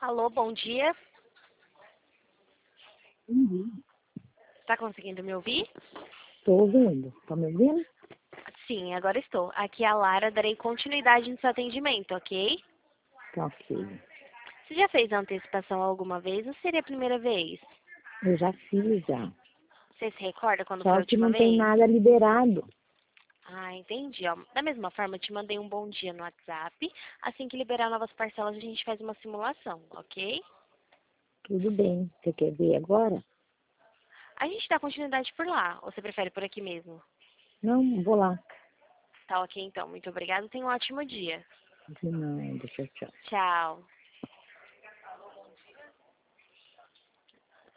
Alô, bom dia. Uhum. Está conseguindo me ouvir? Estou ouvindo. Tá me ouvindo? Sim, agora estou. Aqui é a Lara, darei continuidade no seu atendimento, ok? Tá ok. Você já fez a antecipação alguma vez ou seria a primeira vez? Eu já fiz já. Você se recorda quando foi a Só que última não tem vez? nada liberado. Ah, entendi. Ó, da mesma forma, eu te mandei um bom dia no WhatsApp. Assim que liberar novas parcelas, a gente faz uma simulação, ok? Tudo bem. Você quer ver agora? A gente dá continuidade por lá, ou você prefere por aqui mesmo? Não, vou lá. Tá ok, então. Muito obrigada. Tenha um ótimo dia. De nada, tchau, tchau. Tchau.